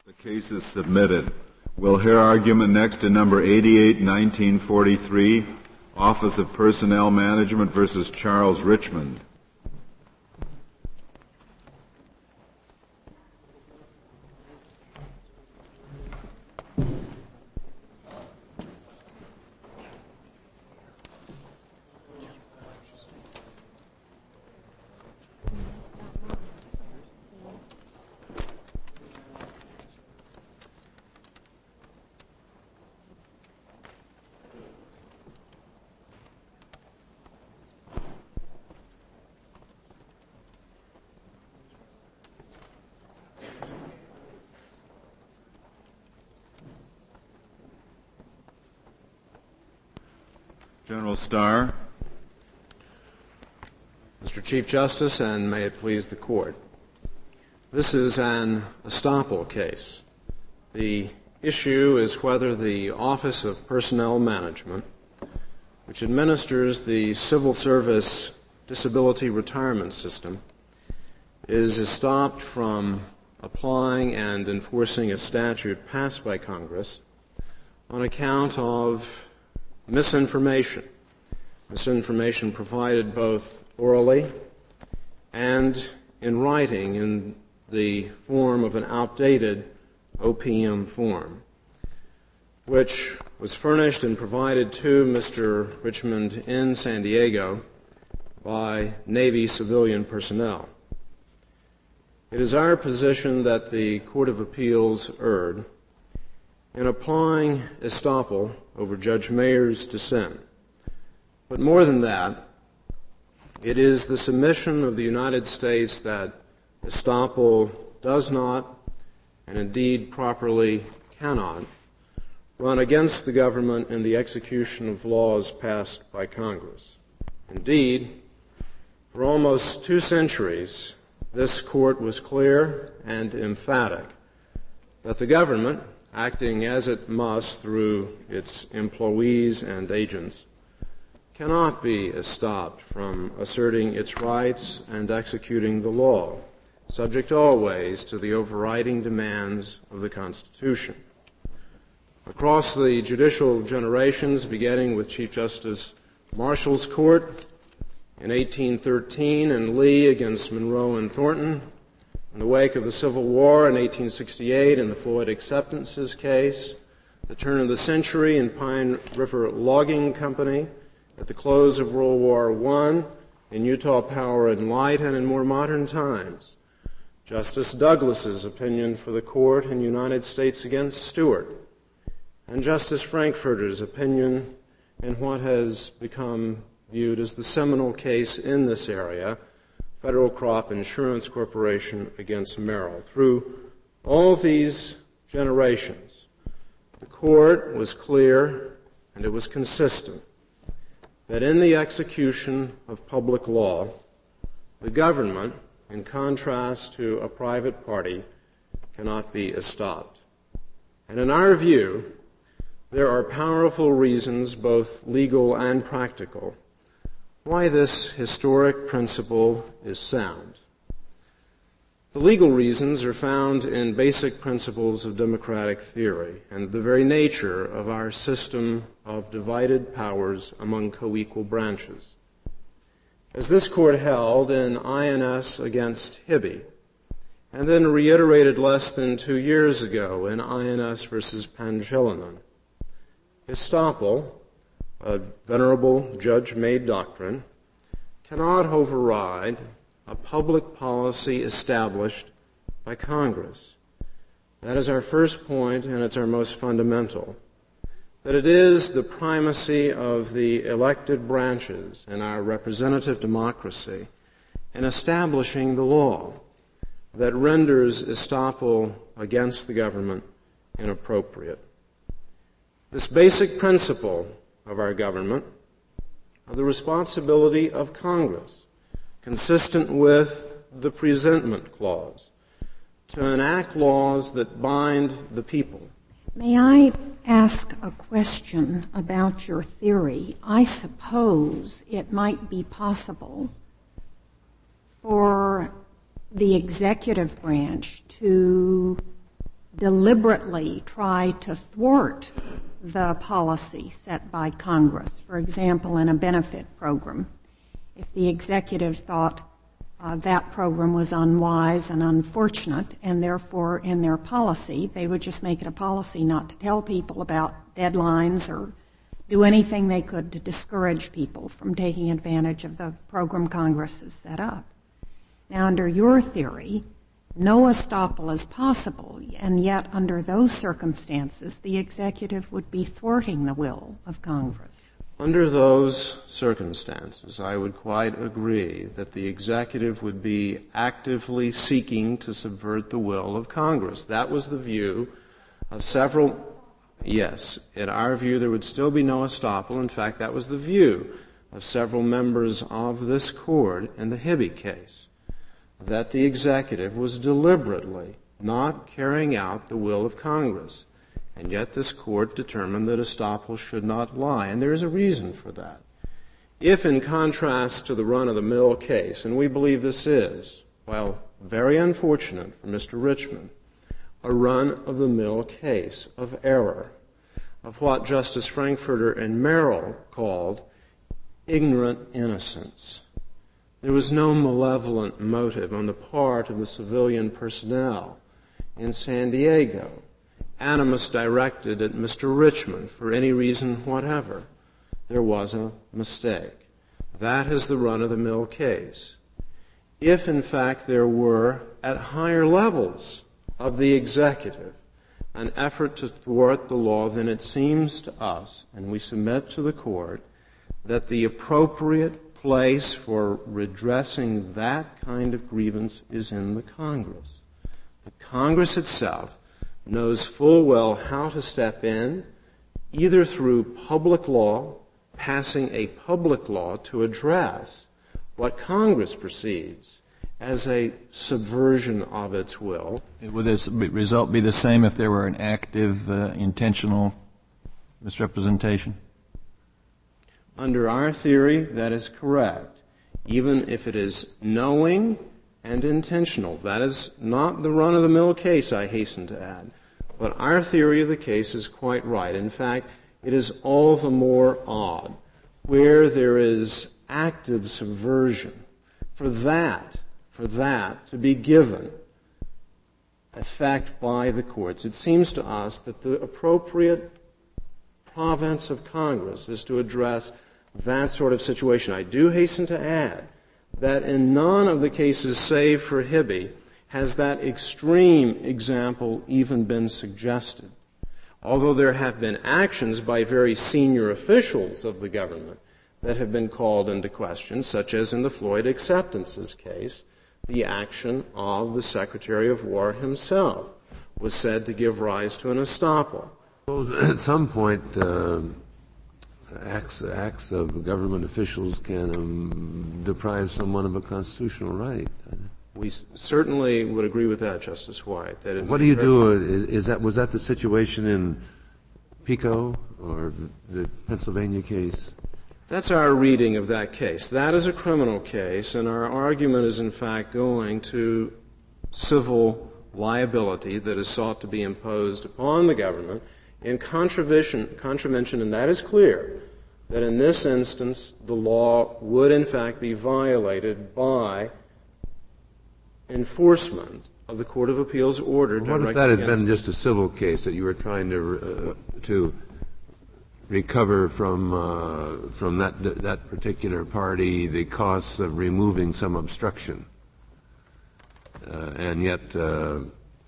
The case is submitted. We'll hear argument next in number 88-1943, Office of Personnel Management versus Charles Richmond. General Starr. Mr. Chief Justice, and may it please the Court, this is an estoppel case. The issue is whether the Office of Personnel Management, which administers the Civil Service Disability Retirement System, is estopped from applying and enforcing a statute passed by Congress on account of misinformation provided both orally and in writing in the form of an outdated OPM form, which was furnished and provided to Mr. Richmond in San Diego by Navy civilian personnel. It is our position that the Court of Appeals erred in applying estoppel over Judge Mayer's dissent. But more than that, it is the submission of the United States that estoppel does not, and indeed properly cannot, run against the government in the execution of laws passed by Congress. Indeed, for almost 2 centuries, this Court was clear and emphatic that the government, acting as it must through its employees and agents, cannot be estopped from asserting its rights and executing the law, subject always to the overriding demands of the Constitution. Across the judicial generations, beginning with Chief Justice Marshall's Court in 1813 and Lee against Monroe and Thornton, in the wake of the Civil War in 1868 and the Floyd Acceptances case, the turn of the century in Pine River Logging Company, at the close of World War I, in Utah Power and Light, and in more modern times, Justice Douglas's opinion for the Court in United States against Stewart, and Justice Frankfurter's opinion in what has become viewed as the seminal case in this area, Federal Crop Insurance Corporation against Merrill. Through all these generations, the Court was clear and it was consistent that in the execution of public law, the government, in contrast to a private party, cannot be estopped. And in our view, there are powerful reasons, both legal and practical, why this historic principle is sound. The legal reasons are found in basic principles of democratic theory and the very nature of our system of divided powers among co-equal branches. As this Court held in INS against Hibby, and then reiterated less than 2 years ago in INS versus Pangilinan, estoppel, a venerable judge-made doctrine, cannot override a public policy established by Congress. That is our first point, and it's our most fundamental, that it is the primacy of the elected branches in our representative democracy in establishing the law that renders estoppel against the government inappropriate. This basic principle of our government, of the responsibility of Congress, consistent with the Presentment Clause, to enact laws that bind the people. May I ask a question about your theory? I suppose it might be possible for the executive branch to deliberately try to thwart the policy set by Congress. For example, in a benefit program, if the executive thought that program was unwise and unfortunate, and therefore in their policy they would just make it a policy not to tell people about deadlines or do anything they could to discourage people from taking advantage of the program Congress has set up. Now, under your theory, no estoppel is possible, and yet under those circumstances the executive would be thwarting the will of Congress. Under those circumstances, I would quite agree that the executive would be actively seeking to subvert the will of Congress. That was the view of several. Yes, in our view, there would still be no estoppel. In fact, that was the view of several members of this court in the Hibby case, that the executive was deliberately not carrying out the will of Congress. And yet this court determined that estoppel should not lie, and there is a reason for that. If, in contrast to the run-of-the-mill case, and we believe this is, while very unfortunate for Mr. Richmond, a run-of-the-mill case of error, of what Justice Frankfurter and Merrill called ignorant innocence. There was no malevolent motive on the part of the civilian personnel in San Diego, animus directed at Mr. Richmond for any reason whatever. There was a mistake. That is the run-of-the-mill case. If, in fact, there were, at higher levels of the executive, an effort to thwart the law, then it seems to us, and we submit to the court, that the appropriate place for redressing that kind of grievance is in the Congress. The Congress itself knows full well how to step in, either through public law, passing a public law to address what Congress perceives as a subversion of its will. Would this result be the same if there were an active, intentional misrepresentation? Under our theory, that is correct, even if it is knowing and intentional. That is not the run-of-the-mill case, I hasten to add. But our theory of the case is quite right. In fact, it is all the more odd where there is active subversion for that to be given effect by the courts. It seems to us that the appropriate province of Congress is to address that sort of situation. I do hasten to add that in none of the cases save for Hibby has that extreme example even been suggested. Although there have been actions by very senior officials of the government that have been called into question, such as in the Floyd acceptances case, the action of the Secretary of War himself was said to give rise to an estoppel. At some point, acts of government officials can deprive someone of a constitutional right. We certainly would agree with that, Justice White. That what do you do? Was that the situation in Pico or the Pennsylvania case? That's our reading of that case. That is a criminal case, and our argument is in fact going to civil liability that is sought to be imposed upon the government in contravention, and that is clear, that in this instance the law would in fact be violated by enforcement of the Court of Appeals order. What if that had been just a civil case that you were trying to recover from that particular party the costs of removing some obstruction, and yet the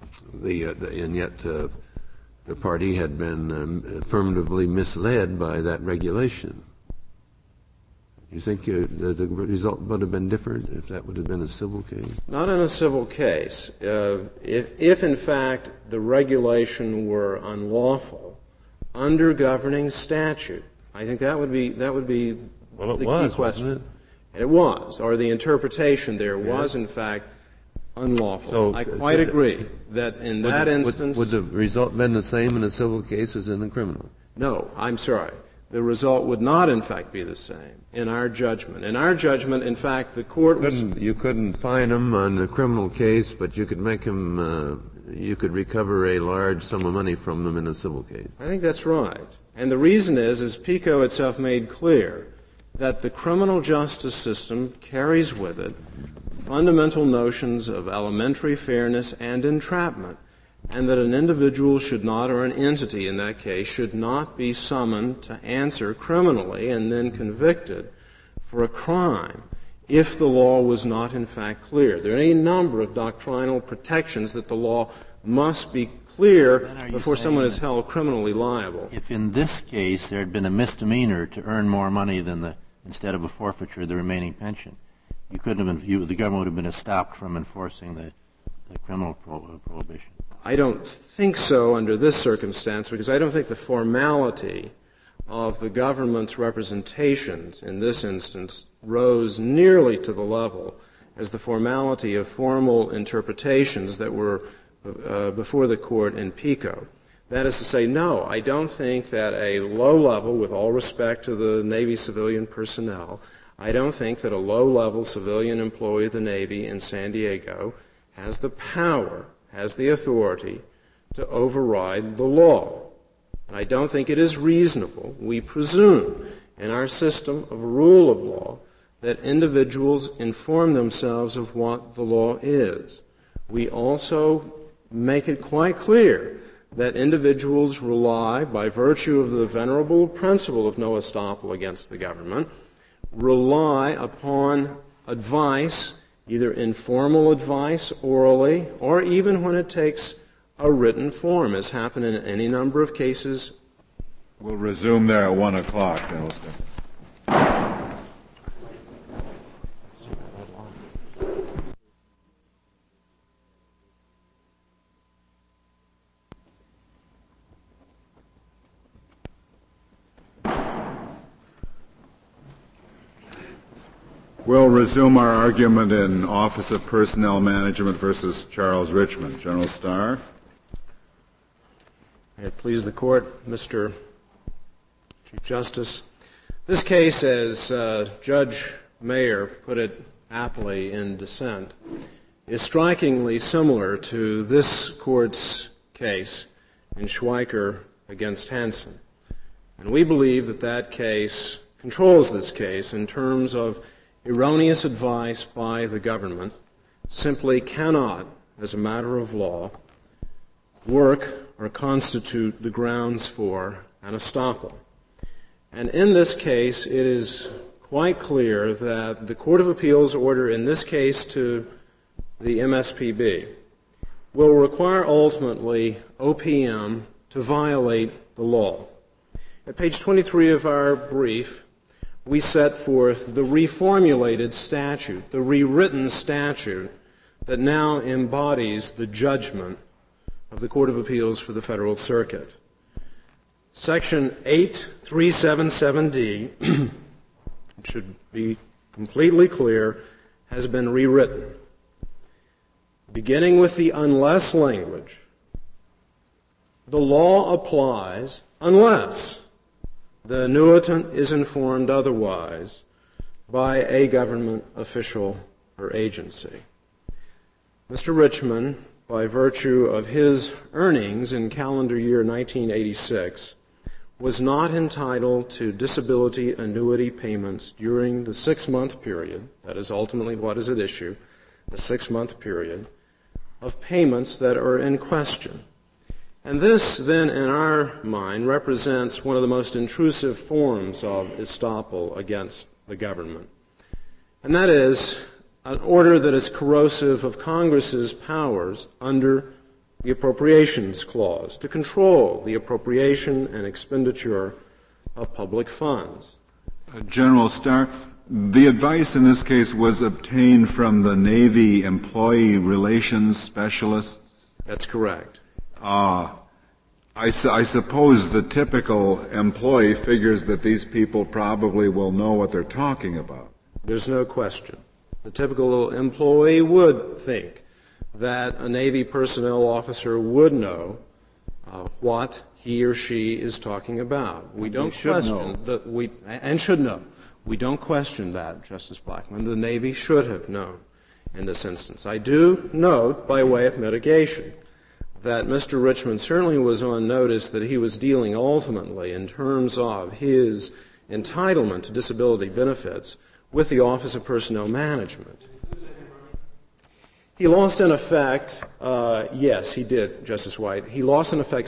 party had been affirmatively misled by that regulation? You think the result would have been different if that would have been a civil case? Not in a civil case. If in fact the regulation were unlawful under governing statute, I think that would be the key question. Wasn't it? It was, or the interpretation there was in fact unlawful. So I quite agree that in that instance... Would the result been the same in a civil case as in a criminal? No, I'm sorry. The result would not in fact be the same in our judgment. In our judgment, in fact, the court was... You couldn't fine him on a criminal case, but you could make him you could recover a large sum of money from them in a civil case. I think that's right. And the reason is PICO itself made clear that the criminal justice system carries with it fundamental notions of elementary fairness and entrapment, and that an individual should not, or an entity in that case, should not be summoned to answer criminally and then convicted for a crime if the law was not in fact clear. There are any number of doctrinal protections that the law must be clear before someone is held criminally liable. If in this case there had been a misdemeanor to earn more money than instead of a forfeiture of the remaining pension, you couldn't have been, the government would have been stopped from enforcing the criminal prohibition. I don't think so under this circumstance, because I don't think the formality of the government's representations in this instance rose nearly to the level as the formality of formal interpretations that were before the court in PICO. That is to say, no, I don't think that a low level, with all respect to the Navy civilian personnel, I don't think that a low-level civilian employee of the Navy in San Diego has the power, has the authority to override the law. And I don't think it is reasonable, we presume, in our system of rule of law, that individuals inform themselves of what the law is. We also make it quite clear that individuals rely, by virtue of the venerable principle of no estoppel against the government, rely upon advice, either informal advice orally, or even when it takes a written form, as happened in any number of cases. We'll resume there at 1 o'clock, Elston. We'll resume our argument in Office of Personnel Management versus Charles Richmond. General Starr. May it please the Court, Mr. Chief Justice. This case, as Judge Mayer put it aptly in dissent, is strikingly similar to this Court's case in Schweiker against Hansen. And we believe that that case controls this case in terms of erroneous advice by the government simply cannot, as a matter of law, work or constitute the grounds for an estoppel. And in this case, it is quite clear that the Court of Appeals order in this case to the MSPB will require ultimately OPM to violate the law. At page 23 of our brief, we set forth the reformulated statute, the rewritten statute that now embodies the judgment of the Court of Appeals for the Federal Circuit. Section 8377D, it should be completely clear, has been rewritten. Beginning with the unless language, the law applies unless the annuitant is informed otherwise by a government official or agency. Mr. Richmond, by virtue of his earnings in calendar year 1986, was not entitled to disability annuity payments during the 6-month period, that is ultimately what is at issue, the 6-month period, of payments that are in question. And this, then, in our mind, represents one of the most intrusive forms of estoppel against the government. And that is an order that is corrosive of Congress's powers under the Appropriations Clause to control the appropriation and expenditure of public funds. General Starr, the advice in this case was obtained from the Navy Employee Relations Specialists? That's correct. I suppose the typical employee figures that these people probably will know what they're talking about. There's no question. The typical employee would think that a Navy personnel officer would know what he or she is talking about. We don't question that and should know. We don't question that, Justice Blackmun. The Navy should have known in this instance. I do note, by way of mitigation, that Mr. Richmond certainly was on notice that he was dealing ultimately in terms of his entitlement to disability benefits with the Office of Personnel Management. He lost in effect, yes, he did, Justice White. He lost in effect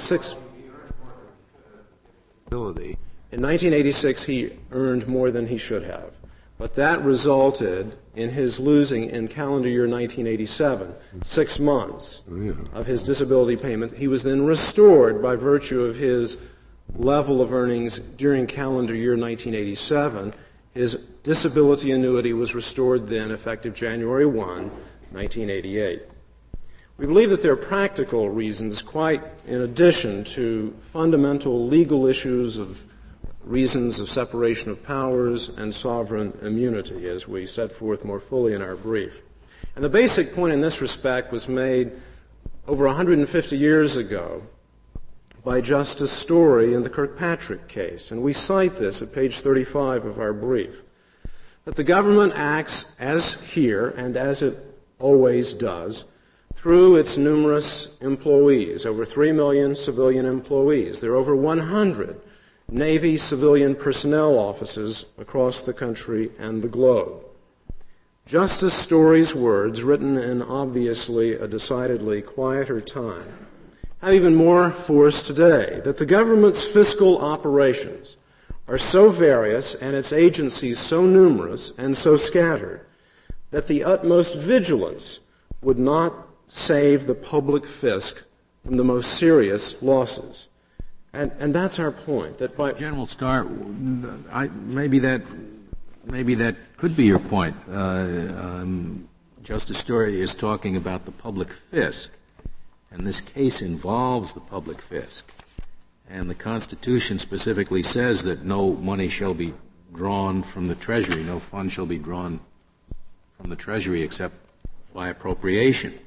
In 1986, he earned more than he should have. But that resulted in his losing in calendar year 1987, 6 months of his disability payment. He was then restored by virtue of his level of earnings during calendar year 1987. His disability annuity was restored then, effective January 1, 1988. We believe that there are practical reasons, quite in addition to fundamental legal issues of reasons of separation of powers and sovereign immunity, as we set forth more fully in our brief. And the basic point in this respect was made over 150 years ago by Justice Story in the Kirkpatrick case, and we cite this at page 35 of our brief, that the government acts as here and as it always does through its numerous employees, over 3 million civilian employees. There are over 100 Navy civilian personnel offices across the country and the globe. Justice Story's words, written in obviously a decidedly quieter time, have even more force today, that the government's fiscal operations are so various and its agencies so numerous and so scattered that the utmost vigilance would not save the public fisc from the most serious losses. And that's our point. That by General Starr, maybe that could be your point. Justice Story is talking about the public fisc, and this case involves the public fisc. And the Constitution specifically says that no money shall be drawn from the Treasury, no fund shall be drawn from the Treasury except by appropriation.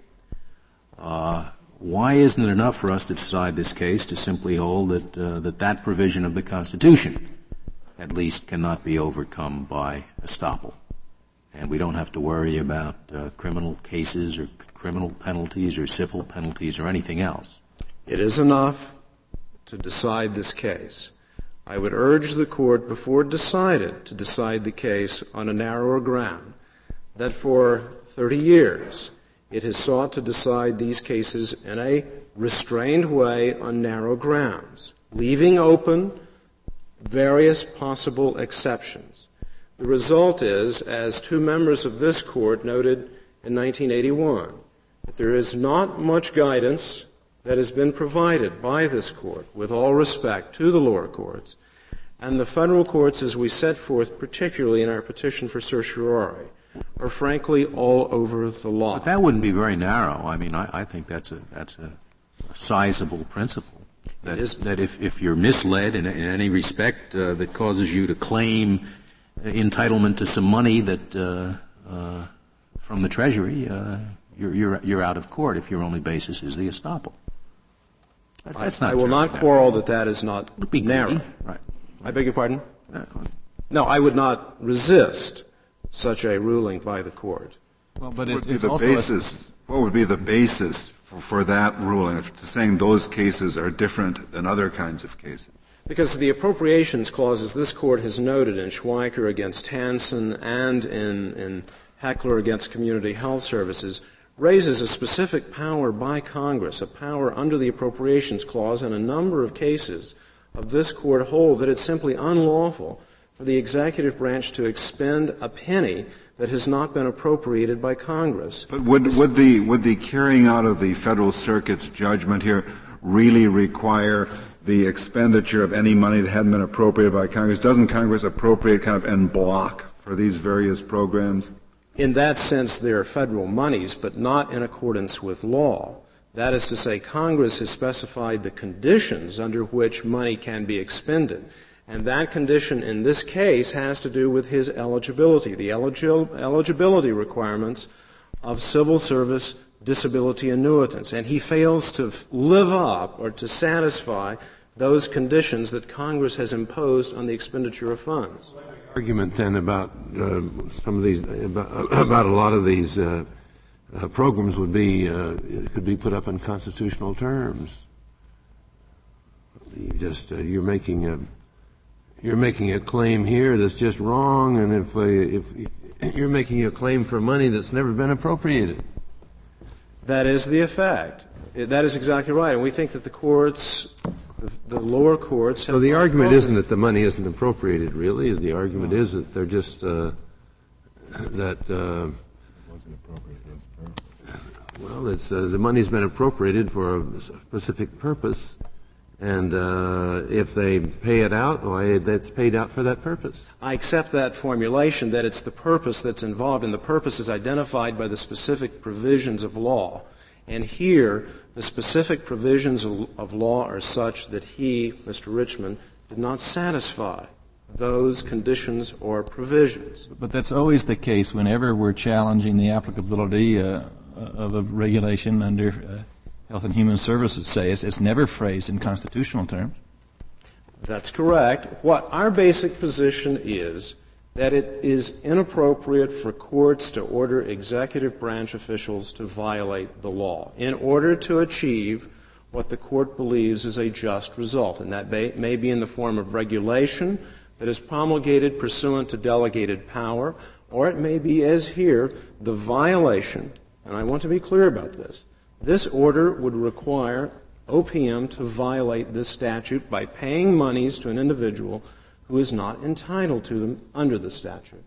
Why isn't it enough for us to decide this case to simply hold that provision of the Constitution at least cannot be overcome by estoppel? And we don't have to worry about criminal cases or criminal penalties or civil penalties or anything else. It is enough to decide this case. I would urge the Court, before it decided to decide the case on a narrower ground, that for 30 years it has sought to decide these cases in a restrained way on narrow grounds, leaving open various possible exceptions. The result is, as two members of this Court noted in 1981, that there is not much guidance that has been provided by this Court, with all respect to the lower courts, and the federal courts, as we set forth, particularly in our petition for certiorari, are frankly all over the law. But that wouldn't be very narrow. I mean, I think that's a sizable principle. That if you're misled in any respect that causes you to claim entitlement to some money that from the Treasury, you're out of court if your only basis is the estoppel. That's not. I will not quarrel that is not narrow. Right. I beg your pardon? No, I would not resist such a ruling by the Court. Well, but what would be the basis for that ruling, for saying those cases are different than other kinds of cases? Because the appropriations clauses this Court has noted in Schweiker against Hansen and in Heckler against Community Health Services raises a specific power by Congress, a power under the appropriations clause, and a number of cases of this Court hold that it's simply unlawful for the executive branch to expend a penny that has not been appropriated by Congress. But would the carrying out of the Federal Circuit's judgment here really require the expenditure of any money that hadn't been appropriated by Congress? Doesn't Congress appropriate kind of en bloc for these various programs? In that sense, they are federal monies, but not in accordance with law. That is to say, Congress has specified the conditions under which money can be expended. And that condition in this case has to do with his eligibility, the eligibility requirements of civil service disability annuitants. And he fails to live up or to satisfy those conditions that Congress has imposed on the expenditure of funds. Argument then about some of these, about a lot of these programs would be could be put up in constitutional terms. You're making a claim here that's just wrong, and if you're making a claim for money that's never been appropriated. That is the effect. That is exactly right, and we think that the courts, the lower courts. So the argument isn't that the money isn't appropriated, really. The argument is that they're just well, it's the money's been appropriated for a specific purpose, and if they pay it out, why, that's paid out for that purpose. I accept that formulation, that it's the purpose that's involved, and the purpose is identified by the specific provisions of law. And here, the specific provisions of law are such that he, Mr. Richmond, did not satisfy those conditions or provisions. But that's always the case whenever we're challenging the applicability of a regulation under Health and Human Services, say. It's never phrased in constitutional terms. That's correct. What our basic position is that it is inappropriate for courts to order executive branch officials to violate the law in order to achieve what the court believes is a just result. And that may be in the form of regulation that is promulgated pursuant to delegated power, or it may be, as here, the violation, and I want to be clear about this. This order would require OPM to violate this statute by paying monies to an individual who is not entitled to them under the statute.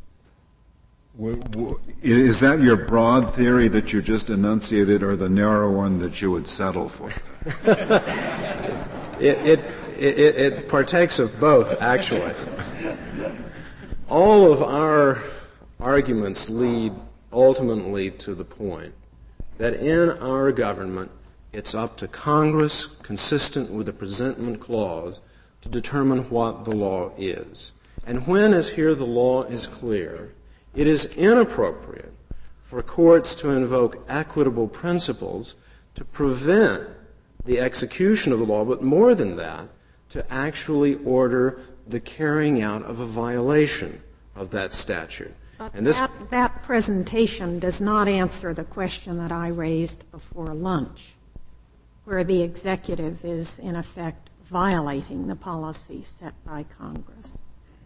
Is that your broad theory that you just enunciated, or the narrow one that you would settle for? It partakes of both, actually. All of our arguments lead ultimately to the point that in our government, it's up to Congress, consistent with the Presentment Clause, to determine what the law is. And when, as here, the law is clear, it is inappropriate for courts to invoke equitable principles to prevent the execution of the law, but more than that, to actually order the carrying out of a violation of that statute. But that presentation does not answer the question that I raised before lunch, where the executive is, in effect, violating the policy set by Congress.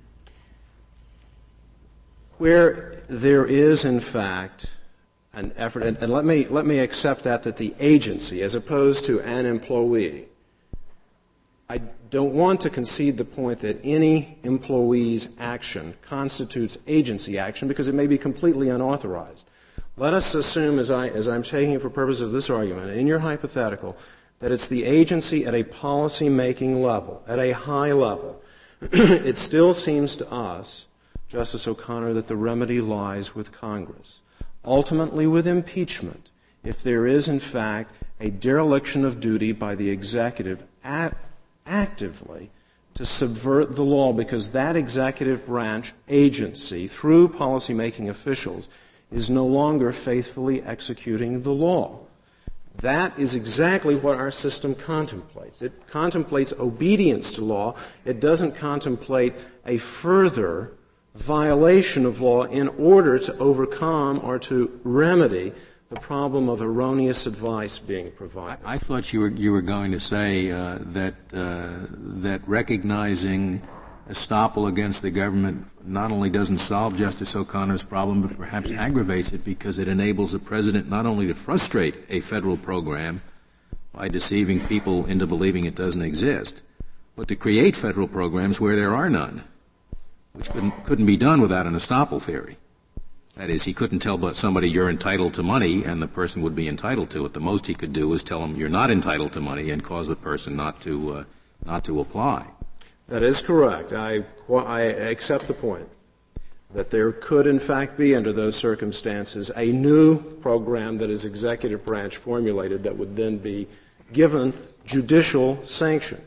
Where there is, in fact, an effort, and let me accept that the agency, as opposed to an employee, I don't want to concede the point that any employee's action constitutes agency action because it may be completely unauthorized. Let us assume, as I'm taking it for purposes of this argument, in your hypothetical, that it's the agency at a policy-making level, at a high level. It still seems to us, Justice O'Connor, that the remedy lies with Congress, ultimately with impeachment, if there is, in fact, a dereliction of duty by the executive actively to subvert the law, because that executive branch agency, through policy-making officials, is no longer faithfully executing the law. That is exactly what our system contemplates. It contemplates obedience to law. It doesn't contemplate a further violation of law in order to overcome or to remedy the problem of erroneous advice being provided. I thought you were going to say that recognizing estoppel against the government not only doesn't solve Justice O'Connor's problem, but perhaps aggravates it because it enables the president not only to frustrate a federal program by deceiving people into believing it doesn't exist, but to create federal programs where there are none, which couldn't be done without an estoppel theory. That is, he couldn't tell somebody you're entitled to money and the person would be entitled to it. The most he could do is tell them you're not entitled to money and cause the person not to apply. That is correct. I accept the point that there could, in fact, be, under those circumstances, a new program that is executive branch formulated that would then be given judicial sanction.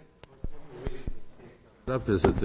Up is that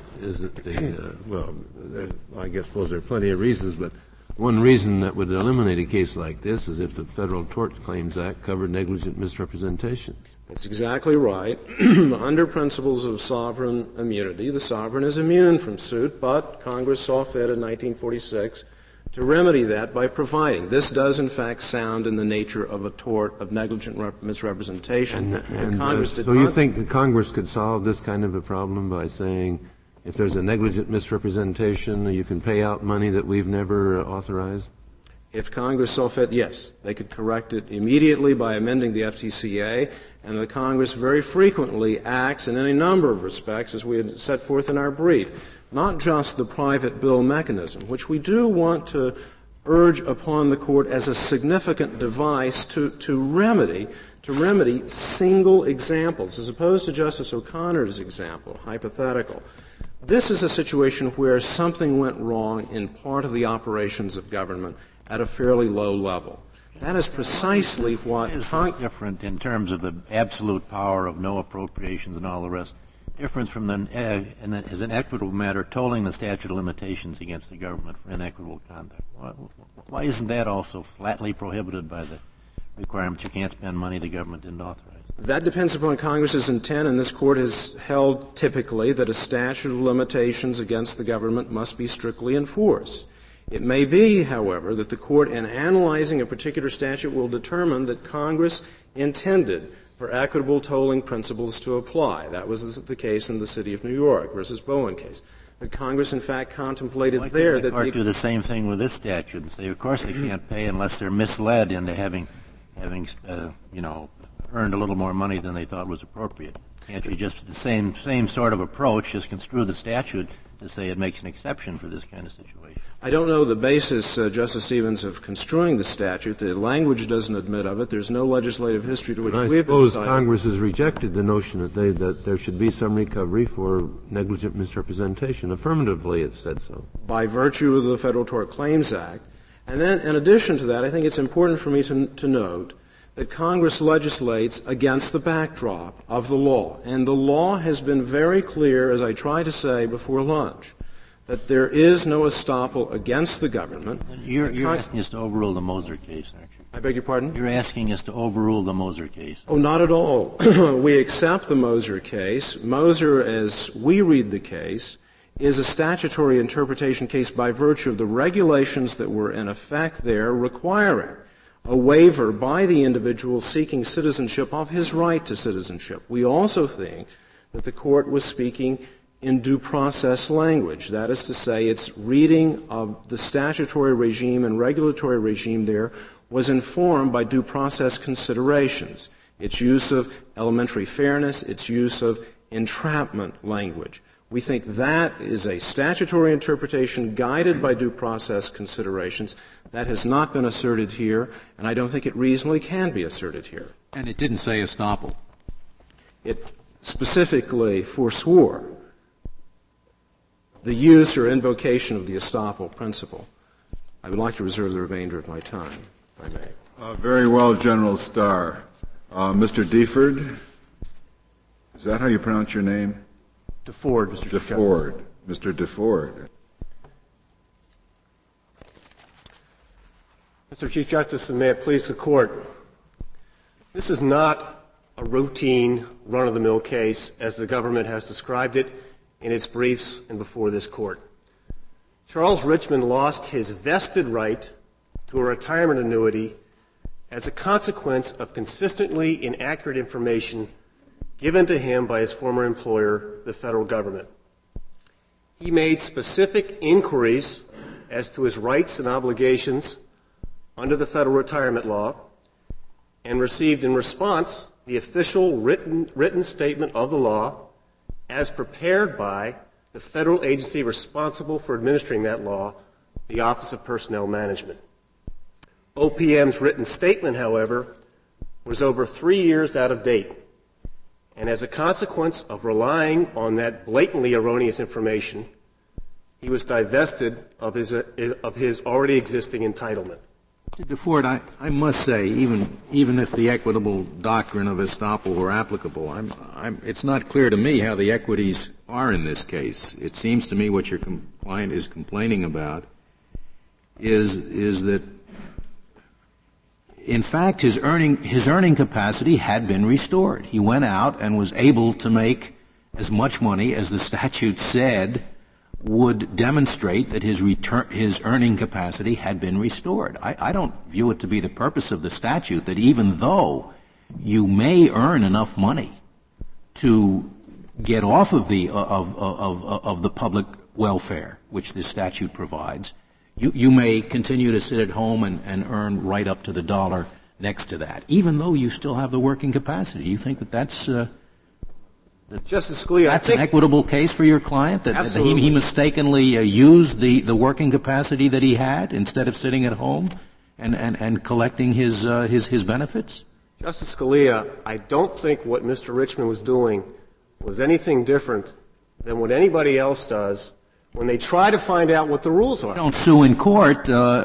I suppose there are plenty of reasons, but one reason that would eliminate a case like this is if the Federal Tort Claims Act covered negligent misrepresentation. That's exactly right. Under principles of sovereign immunity, the sovereign is immune from suit, but Congress saw fit in 1946 to remedy that by providing. This does, in fact, sound in the nature of a tort of negligent misrepresentation. And Congress did so not. you think that Congress could solve this kind of a problem by saying, if there's a negligent misrepresentation, you can pay out money that we've never authorized? If Congress saw fit, yes. They could correct it immediately by amending the FTCA, and the Congress very frequently acts in any number of respects, as we had set forth in our brief. Not just the private bill mechanism, which we do want to urge upon the Court as a significant device to remedy single examples, as opposed to Justice O'Connor's example, hypothetical. This is a situation where something went wrong in part of the operations of government at a fairly low level. That is precisely what is different in terms of the absolute power of no appropriations and all the rest. Difference from as an equitable matter, tolling the statute of limitations against the government for inequitable conduct. Why isn't that also flatly prohibited by the requirement you can't spend money the government didn't authorize? That depends upon Congress's intent, and this Court has held typically that a statute of limitations against the government must be strictly enforced. It may be, however, that the Court, in analyzing a particular statute, will determine that Congress intended for equitable tolling principles to apply. That was the case in the City of New York versus Bowen case. That Congress, in fact, contemplated there that the do the same thing with this statute and say, of course, they can't pay unless they're misled into having earned a little more money than they thought was appropriate. Can't you just the same sort of approach, just construe the statute to say it makes an exception for this kind of situation? I don't know the basis, Justice Stevens, of construing the statute. The language doesn't admit of it. There's no legislative history to which we have been I suppose Congress has rejected the notion that there should be some recovery for negligent misrepresentation. Affirmatively, it said so. By virtue of the Federal Tort Claims Act. And then, in addition to that, I think it's important for me to note that Congress legislates against the backdrop of the law. And the law has been very clear, as I tried to say before lunch, that there is no estoppel against the government. You're asking us to overrule the Moser case, aren't you? I beg your pardon? You're asking us to overrule the Moser case. Oh, not at all. We accept the Moser case. Moser, as we read the case, is a statutory interpretation case by virtue of the regulations that were in effect there requiring a waiver by the individual seeking citizenship of his right to citizenship. We also think that the Court was speaking in due process language. That is to say, its reading of the statutory regime and regulatory regime there was informed by due process considerations. Its use of elementary fairness, its use of entrapment language. We think that is a statutory interpretation guided by due process considerations that has not been asserted here, and I don't think it reasonably can be asserted here. And it didn't say estoppel. It specifically forswore the use or invocation of the estoppel principle. I would like to reserve the remainder of my time, if I may. Very well, General Starr. Mr. Deford, is that how you pronounce your name? DeFord, Mr. Chief Justice. DeFord. Mr. DeFord. Mr. Chief Justice, and may it please the Court, this is not a routine, run-of-the-mill case as the government has described it in its briefs and before this Court. Charles Richmond lost his vested right to a retirement annuity as a consequence of consistently inaccurate information given to him by his former employer, the federal government. He made specific inquiries as to his rights and obligations under the federal retirement law and received in response the official written statement of the law as prepared by the federal agency responsible for administering that law, the Office of Personnel Management. OPM's written statement, however, was over 3 years out of date, and as a consequence of relying on that blatantly erroneous information, he was divested of his already existing entitlement. Mr. DeFord, I must say, even if the equitable doctrine of estoppel were applicable, it's not clear to me how the equities are in this case. It seems to me what your client is complaining about is that, in fact, his earning capacity had been restored. He went out and was able to make as much money as the statute said would demonstrate that his earning capacity had been restored. I don't view it to be the purpose of the statute that even though you may earn enough money to get off of the public welfare, which this statute provides, you may continue to sit at home and earn right up to the dollar next to that, even though you still have the working capacity. You think that that's Justice Scalia, that's an equitable case for your client, that he mistakenly used the working capacity that he had instead of sitting at home and collecting his benefits? Justice Scalia, I don't think what Mr. Richmond was doing was anything different than what anybody else does when they try to find out what the rules are. Don't sue in court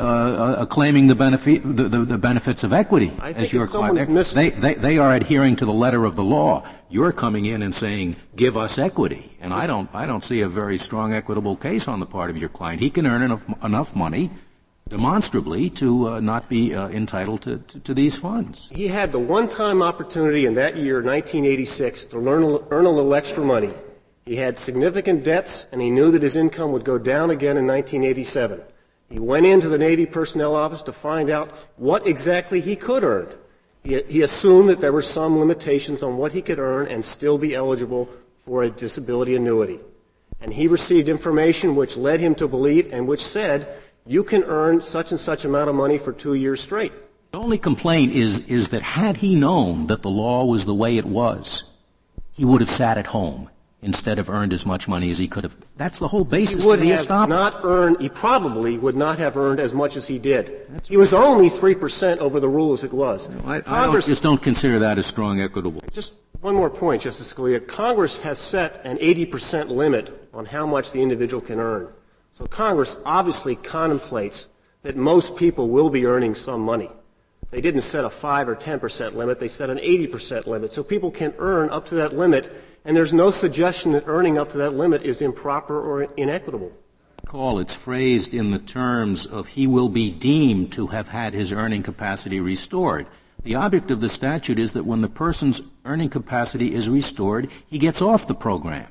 claiming the benefits of equity as your client. They are adhering to the letter of the law. You're coming in and saying, give us equity. And I don't see a very strong equitable case on the part of your client. He can earn enough money demonstrably to not be entitled to these funds. He had the one-time opportunity in that year, 1986, to earn a little extra money. He had significant debts, and he knew that his income would go down again in 1987. He went into the Navy Personnel Office to find out what exactly he could earn. He assumed that there were some limitations on what he could earn and still be eligible for a disability annuity. And he received information which led him to believe and which said, you can earn such and such amount of money for 2 years straight. The only complaint is that had he known that the law was the way it was, he would have sat at home instead of earned as much money as he could have. That's the whole basis of the estoppel. He probably would not have earned as much as he did. He was only 3% over the rule as it was. I just don't consider that as strong equitable. Just one more point, Justice Scalia. Congress has set an 80% limit on how much the individual can earn. So Congress obviously contemplates that most people will be earning some money. They didn't set a 5 or 10% limit. They set an 80% limit. So people can earn up to that limit, and there's no suggestion that earning up to that limit is improper or inequitable. It's phrased in the terms of he will be deemed to have had his earning capacity restored. The object of the statute is that when the person's earning capacity is restored, he gets off the program.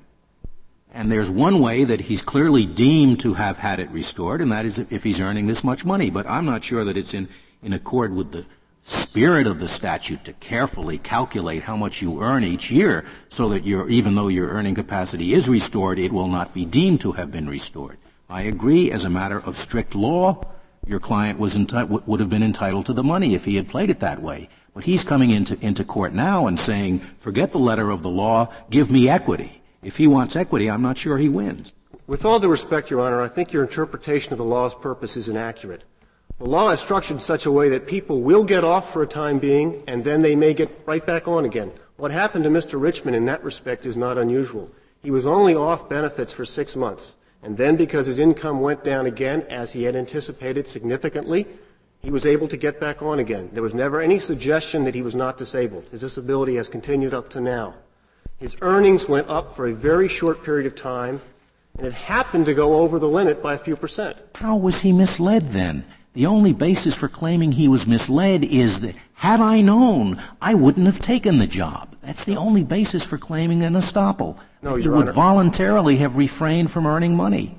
And there's one way that he's clearly deemed to have had it restored, and that is if he's earning this much money. But I'm not sure that it's in accord with the spirit of the statute to carefully calculate how much you earn each year so that even though your earning capacity is restored, it will not be deemed to have been restored. I agree, as a matter of strict law, your client would have been entitled to the money if he had played it that way. But he's coming into court now and saying, forget the letter of the law, give me equity. If he wants equity, I'm not sure he wins. With all due respect, Your Honor, I think your interpretation of the law's purpose is inaccurate. The law is structured in such a way that people will get off for a time being, and then they may get right back on again. What happened to Mr. Richmond in that respect is not unusual. He was only off benefits for 6 months, and then because his income went down again, as he had anticipated significantly, he was able to get back on again. There was never any suggestion that he was not disabled. His disability has continued up to now. His earnings went up for a very short period of time, and it happened to go over the limit by a few percent. How was he misled then? The only basis for claiming he was misled is that, had I known, I wouldn't have taken the job. That's the only basis for claiming an estoppel. No, He Your would Honor. voluntarily have refrained from earning money.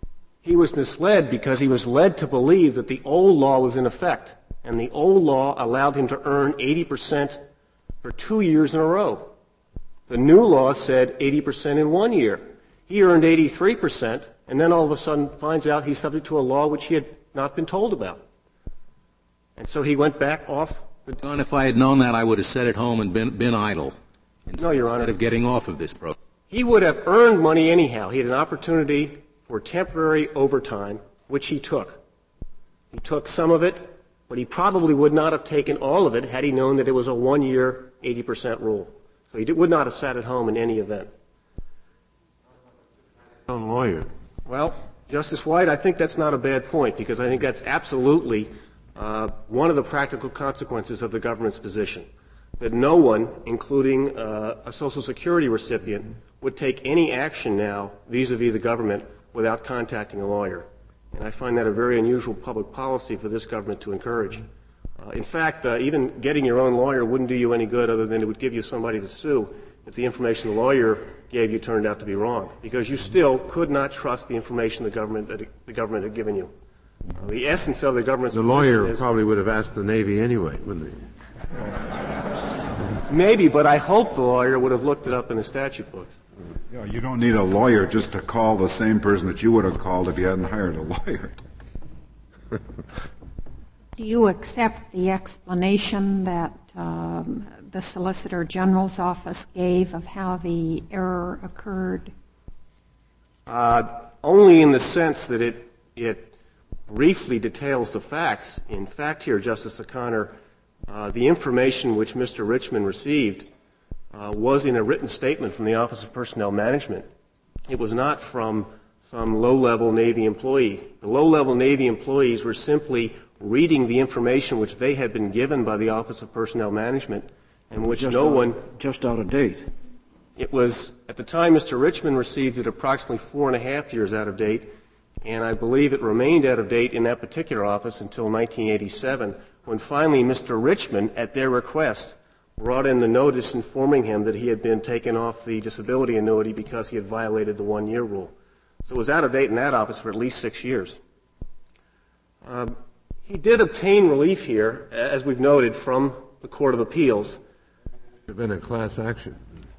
He was misled because he was led to believe that the old law was in effect, and the old law allowed him to earn 80% for 2 years in a row. The new law said 80% in 1 year. He earned 83%, and then all of a sudden finds out he's subject to a law which he had not been told about. And so he went back off. And if I had known that, I would have sat at home and been idle No, Your Honor. instead of getting off of this program. He would have earned money anyhow. He had an opportunity for temporary overtime, which he took. He took some of it, but he probably would not have taken all of it had he known that it was a 1 year, 80% rule. So he would not have sat at home in any event. Lawyer. Well, Justice White, I think that's not a bad point, because I think that's absolutely one of the practical consequences of the government's position, that no one, including a Social Security recipient, would take any action now vis-a-vis the government without contacting a lawyer. And I find that a very unusual public policy for this government to encourage. In fact, even getting your own lawyer wouldn't do you any good other than it would give you somebody to sue. if the information the lawyer gave you turned out to be wrong, because you still could not trust the information the government had given you. The essence of the government's the lawyer probably would have asked the Navy anyway, wouldn't he? Maybe, but I hope the lawyer would have looked it up in the statute books. Yeah, you don't need a lawyer just to call the same person that you would have called if you hadn't hired a lawyer. Do you accept the explanation that the Solicitor General's office gave of how the error occurred? Only in the sense that it briefly details the facts. In fact here, Justice O'Connor, the information which Mr. Richmond received was in a written statement from the Office of Personnel Management. It was not from some low-level Navy employee. The low-level Navy employees were simply reading the information which they had been given by the Office of Personnel Management and which just out of date. It was, at the time Mr. Richmond received it, approximately 4.5 years out of date, and I believe it remained out of date in that particular office until 1987, when finally Mr. Richmond, at their request, brought in the notice informing him that he had been taken off the disability annuity because he had violated the 1-year rule. So it was out of date in that office for at least 6 years. He did obtain relief here, as we've noted, from the Court of Appeals. It would have been a class action.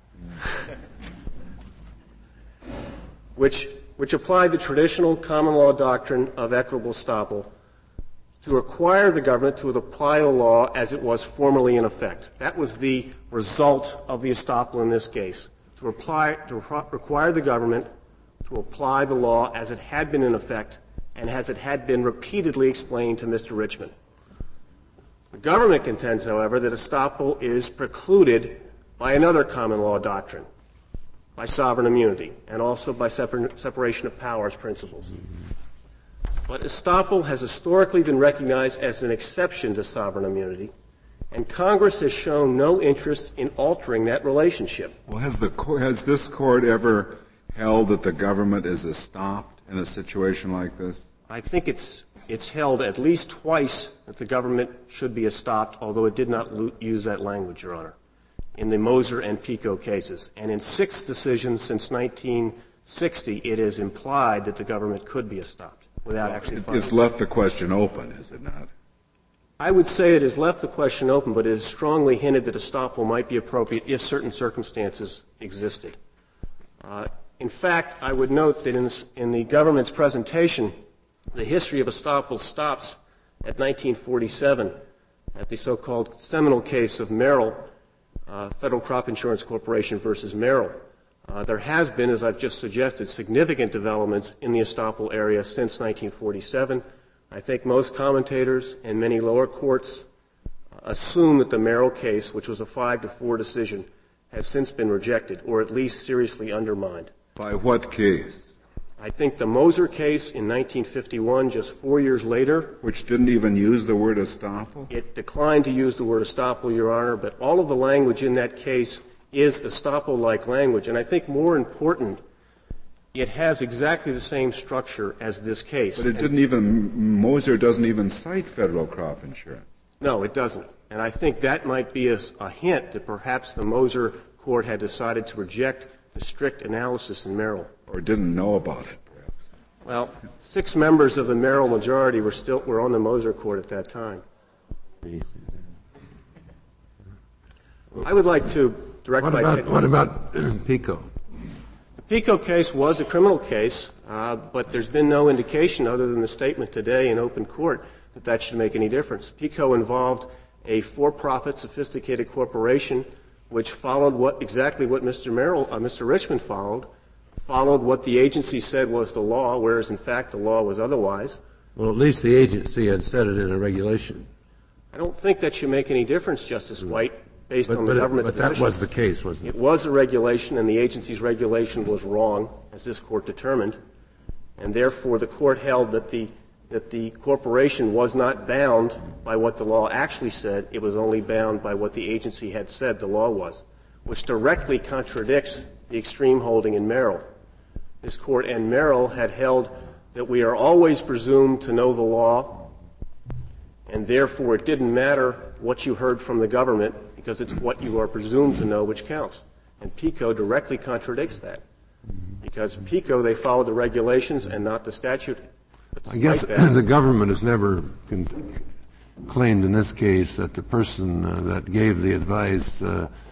which applied the traditional common law doctrine of equitable estoppel to require the government to apply the law as it was formerly in effect. That was the result of the estoppel in this case, to require the government to apply the law as it had been in effect and as it had been repeatedly explained to Mr. Richmond. The government contends, however, that estoppel is precluded by another common law doctrine, by sovereign immunity, and also by separation of powers principles. But estoppel has historically been recognized as an exception to sovereign immunity, and Congress has shown no interest in altering that relationship. Well, has this court ever held that the government is estopped in a situation like this? I think it's held at least twice that the government should be estopped, although it did not use that language, Your Honor, in the Moser and Pico cases. And in 6 decisions since 1960, it is implied that the government could be estopped without actually finding it. It's left the question open, is it not? I would say it has left the question open, but it has strongly hinted that estoppel might be appropriate if certain circumstances existed. In fact, I would note that in the government's presentation, the history of estoppel stops at 1947 at the so-called seminal case of Merrill, Federal Crop Insurance Corporation versus Merrill. There has been, as I've just suggested, significant developments in the estoppel area since 1947. I think most commentators and many lower courts assume that the Merrill case, which was a 5-4 decision, has since been rejected or at least seriously undermined. By what case? I think the Moser case in 1951, just 4 years later. Which didn't even use the word estoppel? It declined to use the word estoppel, Your Honor, but all of the language in that case is estoppel-like language. And I think more important, it has exactly the same structure as this case. But Moser doesn't even cite federal crop insurance. No, it doesn't. And I think that might be a hint that perhaps the Moser court had decided to reject the strict analysis in Merrill. Or didn't know about it, perhaps. Well, 6 members of the Merrill majority were on the Moser court at that time. I would like to direct my attention. What about Pico? The Pico case was a criminal case, but there's been no indication other than the statement today in open court that should make any difference. Pico involved a for-profit, sophisticated corporation which followed exactly what Mr. Richmond followed what the agency said was the law, whereas in fact the law was otherwise. Well, at least the agency had said it in a regulation. I don't think that should make any difference, Justice White, based on the government's position. But that was the case, wasn't it? It was a regulation, and the agency's regulation was wrong, as this court determined, and therefore the court held that the corporation was not bound by what the law actually said. It was only bound by what the agency had said the law was, which directly contradicts the extreme holding in Merrill. This court and Merrill had held that we are always presumed to know the law, and therefore it didn't matter what you heard from the government because it's what you are presumed to know which counts. And PICO directly contradicts that. Because PICO, they followed the regulations and not the statute. I guess the government has never claimed in this case that the person that gave the advice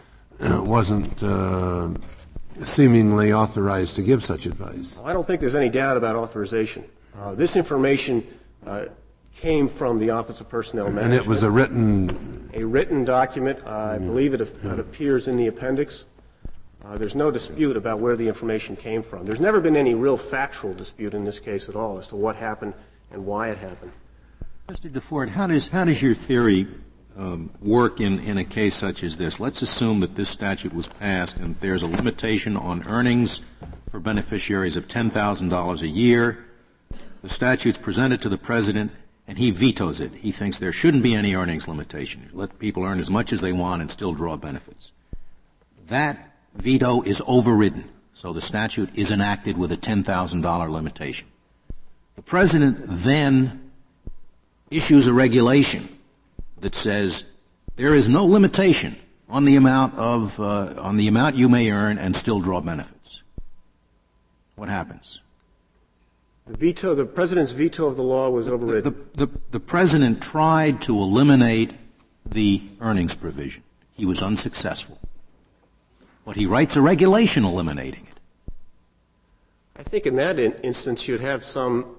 wasn't seemingly authorized to give such advice. I don't think there's any doubt about authorization. This information came from the Office of Personnel Management. And it was a written document. I believe it appears in the appendix. There's no dispute about where the information came from. There's never been any real factual dispute in this case at all as to what happened and why it happened. Mr. DeFord, how does your theory work in a case such as this? Let's assume that this statute was passed and there's a limitation on earnings for beneficiaries of $10,000 a year. The statute's presented to the President and he vetoes it. He thinks there shouldn't be any earnings limitation. Let people earn as much as they want and still draw benefits. That veto is overridden, so the statute is enacted with a $10,000 limitation. The President then issues a regulation that says there is no limitation on the amount you may earn and still draw benefits. What happens? The President's veto of the law was overridden. The President tried to eliminate the earnings provision. He was unsuccessful. But he writes a regulation eliminating it. I think in that instance you'd have some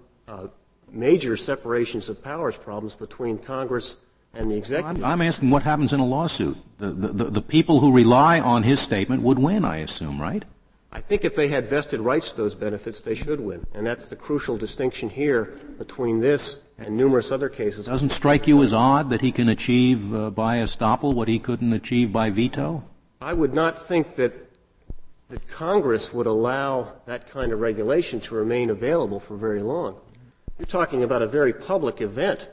major separations of powers problems between Congress and the executive. I'm asking what happens in a lawsuit. The people who rely on his statement would win, I assume, right? I think if they had vested rights to those benefits, they should win. And that's the crucial distinction here between this and numerous other cases. Doesn't strike you as odd that he can achieve by estoppel what he couldn't achieve by veto? I would not think that Congress would allow that kind of regulation to remain available for very long. You're talking about a very public event.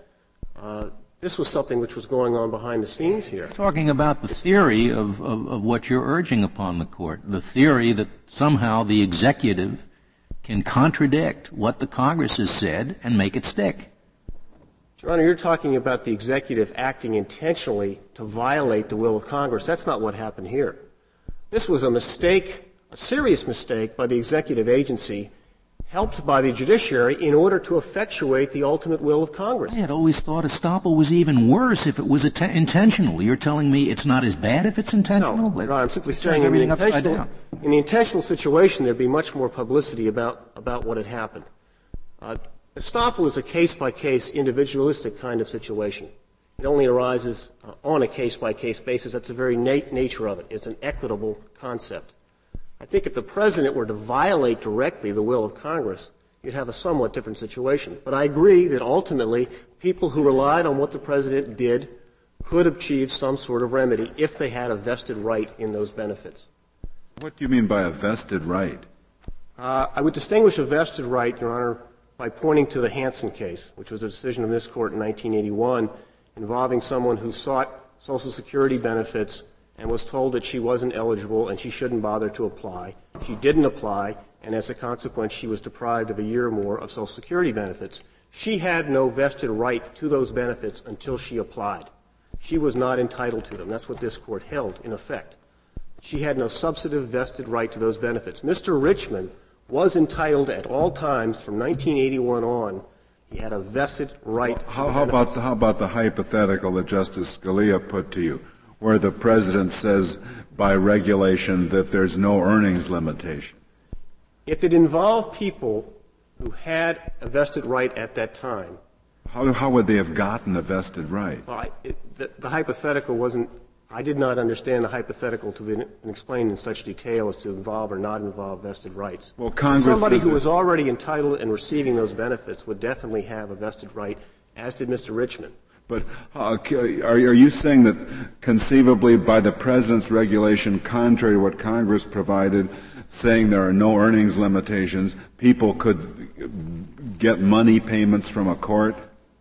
This was something which was going on behind the scenes here. You're talking about the theory of what you're urging upon the Court, the theory that somehow the executive can contradict what the Congress has said and make it stick. Your Honor, you're talking about the executive acting intentionally to violate the will of Congress. That's not what happened here. This was a mistake, a serious mistake by the executive agency, helped by the judiciary in order to effectuate the ultimate will of Congress. I had always thought estoppel was even worse if it was intentional. You're telling me it's not as bad if it's intentional? No, I'm simply saying in the intentional situation there'd be much more publicity about what had happened. Estoppel is a case-by-case, individualistic kind of situation. It only arises on a case-by-case basis. That's the very nature of it. It's an equitable concept. I think if the President were to violate directly the will of Congress, you'd have a somewhat different situation. But I agree that ultimately people who relied on what the President did could achieve some sort of remedy if they had a vested right in those benefits. What do you mean by a vested right? I would distinguish a vested right, Your Honor, by pointing to the Hansen case, which was a decision of this Court in 1981 involving someone who sought Social Security benefits and was told that she wasn't eligible and she shouldn't bother to apply. She didn't apply, and as a consequence, she was deprived of a year or more of Social Security benefits. She had no vested right to those benefits until she applied. She was not entitled to them. That's what this Court held, in effect. She had no substantive vested right to those benefits. Mr. Richmond was entitled at all times from 1981 on. He had a vested right. How about the hypothetical that Justice Scalia put to you, where the President says by regulation that there's no earnings limitation? If it involved people who had a vested right at that time. How would they have gotten a vested right? Well, the hypothetical wasn't. I did not understand the hypothetical to be explained in such detail as to involve or not involve vested rights. Well, Congress somebody who was already entitled and receiving those benefits would definitely have a vested right, as did Mr. Richmond. But are you saying that conceivably by the President's regulation, contrary to what Congress provided, saying there are no earnings limitations, people could get money payments from a court?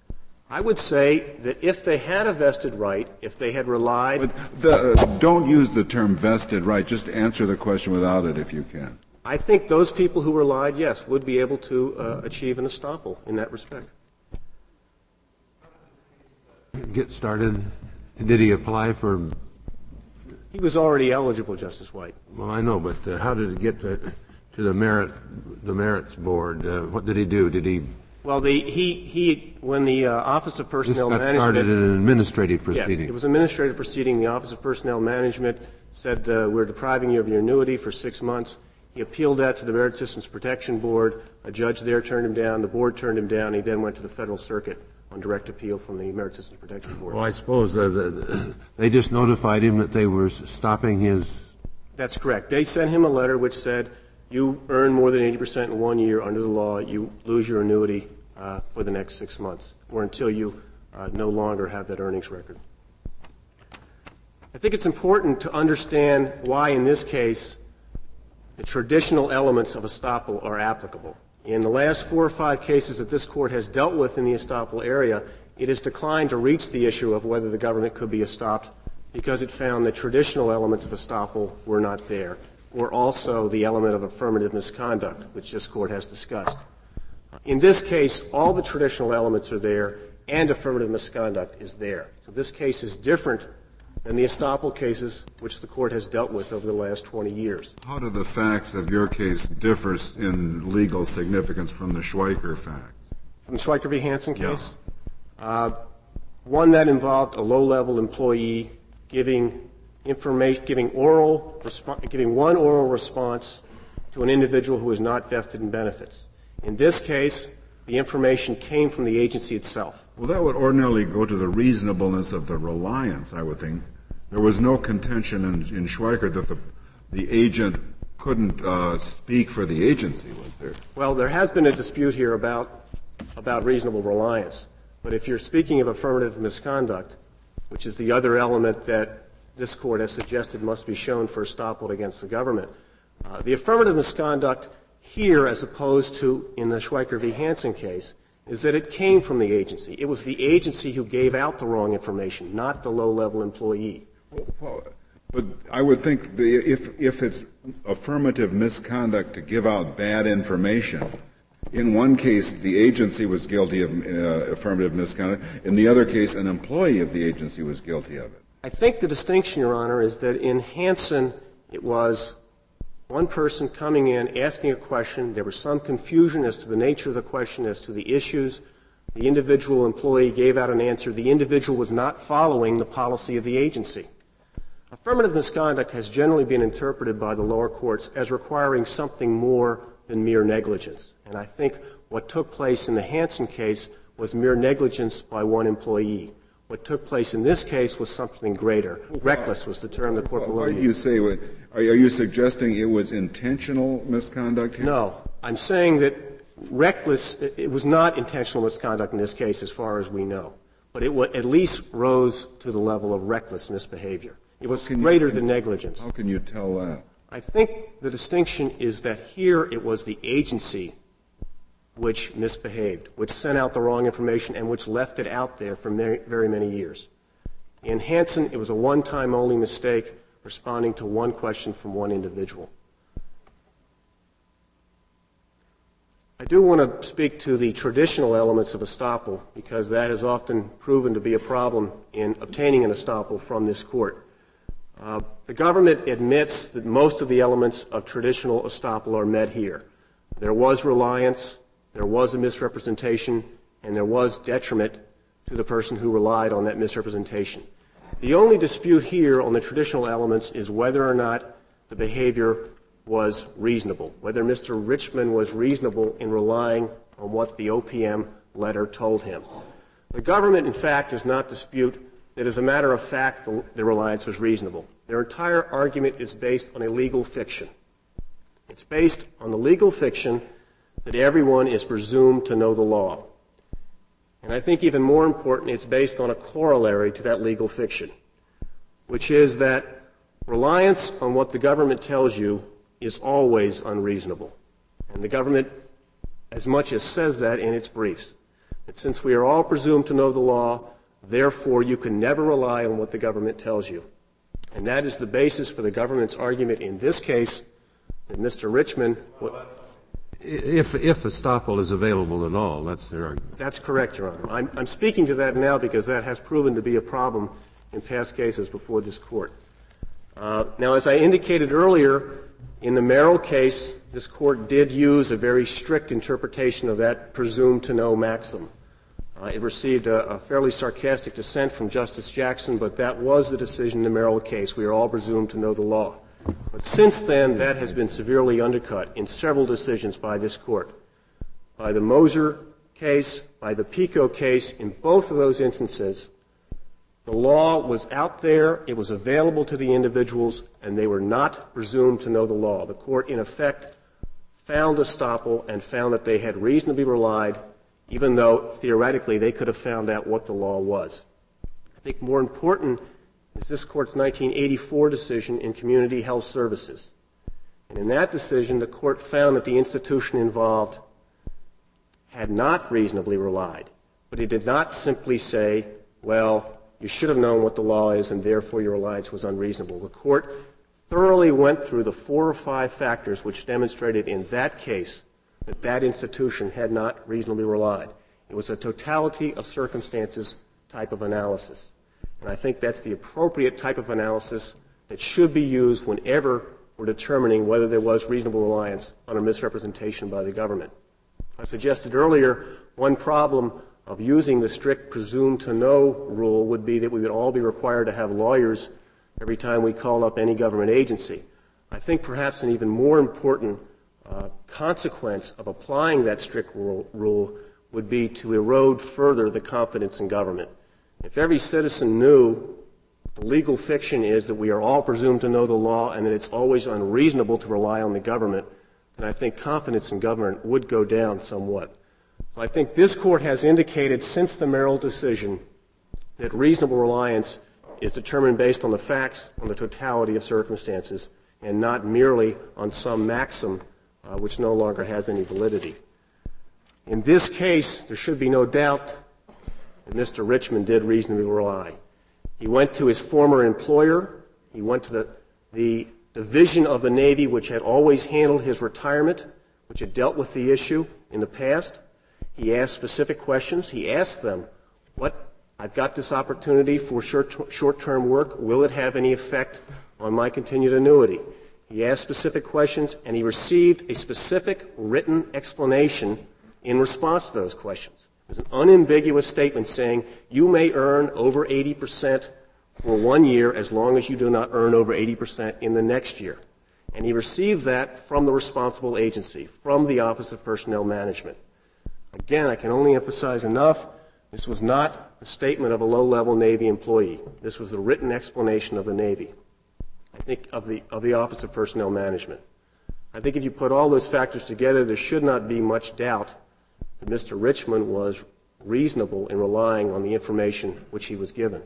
I would say that if they had a vested right, if they had relied... Don't use the term vested right. Just answer the question without it if you can. I think those people who relied, yes, would be able to achieve an estoppel in that respect. Get started. Did he apply for He was already eligible, Justice White. Well, I know, but how did it get to the merits board? What did he do? Did he? Well, when the Office of Personnel This got Management started in an administrative proceeding. Yes, it was an administrative proceeding. The Office of Personnel Management said we're depriving you of your annuity for 6 months. He appealed that to the Merit Systems Protection Board. A judge there turned him down. The board turned him down. He then went to the Federal Circuit on direct appeal from the Merit Systems Protection Board. Well, I suppose they just notified him that they were stopping his. That's correct. They sent him a letter which said, you earn more than 80% in 1 year under the law, you lose your annuity for the next 6 months, or until you no longer have that earnings record. I think it's important to understand why, in this case, the traditional elements of estoppel are applicable. In the last 4 or 5 cases that this Court has dealt with in the estoppel area, it has declined to reach the issue of whether the government could be estopped because it found the traditional elements of estoppel were not there, or also the element of affirmative misconduct, which this Court has discussed. In this case, all the traditional elements are there, and affirmative misconduct is there. So this case is different than the estoppel cases which the Court has dealt with over the last 20 years. How do the facts of your case differ in legal significance from the Schweiker facts? From the Schweiker v. Hansen case? Yeah. One that involved a low-level employee giving information, giving one oral response to an individual who was not vested in benefits. In this case, the information came from the agency itself. Well, that would ordinarily go to the reasonableness of the reliance, I would think. There was no contention in Schweiker that the agent couldn't speak for the agency, was there? Well, there has been a dispute here about reasonable reliance. But if you're speaking of affirmative misconduct, which is the other element that this Court has suggested must be shown for estoppel against the government, the affirmative misconduct here, as opposed to in the Schweiker v. Hansen case, is that it came from the agency. It was the agency who gave out the wrong information, not the low-level employee. Well, but I would think if it's affirmative misconduct to give out bad information, in one case the agency was guilty of affirmative misconduct, in the other case an employee of the agency was guilty of it. I think the distinction, Your Honor, is that in Hansen it was one person coming in, asking a question. There was some confusion as to the nature of the question, as to the issues. The individual employee gave out an answer. The individual was not following the policy of the agency. Affirmative misconduct has generally been interpreted by the lower courts as requiring something more than mere negligence. And I think what took place in the Hansen case was mere negligence by one employee. What took place in this case was something greater. Reckless was the term the Court below used. Why do you say are you suggesting it was intentional misconduct here? No. I'm saying that it was not intentional misconduct in this case as far as we know. But it at least rose to the level of reckless misbehavior. It was greater than negligence. How can you tell that? I think the distinction is that here it was the agency which misbehaved, which sent out the wrong information, and which left it out there for very many years. In Hansen, it was a one-time only mistake responding to one question from one individual. I do want to speak to the traditional elements of estoppel, because that has often proven to be a problem in obtaining an estoppel from this Court. The government admits that most of the elements of traditional estoppel are met here. There was reliance, there was a misrepresentation, and there was detriment to the person who relied on that misrepresentation. The only dispute here on the traditional elements is whether or not the behavior was reasonable, whether Mr. Richman was reasonable in relying on what the OPM letter told him. The government, in fact, does not dispute that as a matter of fact the reliance was reasonable. Their entire argument is based on a legal fiction. It's based on the legal fiction that everyone is presumed to know the law. And I think even more important, it's based on a corollary to that legal fiction, which is that reliance on what the government tells you is always unreasonable. And the government as much as says that in its briefs, that since we are all presumed to know the law, therefore you can never rely on what the government tells you. And that is the basis for the government's argument in this case that Mr. Richman... If estoppel is available at all, that's their argument. That's correct, Your Honor. I'm speaking to that now because that has proven to be a problem in past cases before this Court. Now, as I indicated earlier, in the Merrill case, this Court did use a very strict interpretation of that presumed to know maxim. It received a fairly sarcastic dissent from Justice Jackson, but that was the decision in the Merrill case. We are all presumed to know the law. But since then, that has been severely undercut in several decisions by this Court. By the Moser case, by the Pico case, in both of those instances, the law was out there, it was available to the individuals, and they were not presumed to know the law. The Court, in effect, found estoppel and found that they had reasonably relied, even though theoretically they could have found out what the law was. I think more important is this Court's 1984 decision in Community Health Services. And in that decision, the Court found that the institution involved had not reasonably relied, but it did not simply say, well, you should have known what the law is and therefore your reliance was unreasonable. The Court thoroughly went through the 4 or 5 factors which demonstrated in that case that that institution had not reasonably relied. It was a totality of circumstances type of analysis. And I think that's the appropriate type of analysis that should be used whenever we're determining whether there was reasonable reliance on a misrepresentation by the government. I suggested earlier one problem of using the strict presumed to know rule would be that we would all be required to have lawyers every time we call up any government agency. I think perhaps an even more important consequence of applying that strict rule would be to erode further the confidence in government. If every citizen knew the legal fiction is that we are all presumed to know the law and that it's always unreasonable to rely on the government, then I think confidence in government would go down somewhat. So I think this Court has indicated since the Merrill decision that reasonable reliance is determined based on the facts, on the totality of circumstances, and not merely on some maxim which no longer has any validity. In this case, there should be no doubt that Mr. Richmond did reasonably rely. He went to his former employer. He went to the division of the Navy which had always handled his retirement, which had dealt with the issue in the past. He asked specific questions. He asked them, I've got this opportunity for short-term work. Will it have any effect on my continued annuity? He asked specific questions, and he received a specific written explanation in response to those questions. It was an unambiguous statement saying, you may earn over 80% for 1 year as long as you do not earn over 80% in the next year. And he received that from the responsible agency, from the Office of Personnel Management. Again, I can only emphasize enough, this was not the statement of a low-level Navy employee. This was the written explanation of the Navy, I think, of the Office of Personnel Management. I think if you put all those factors together, there should not be much doubt that Mr. Richmond was reasonable in relying on the information which he was given.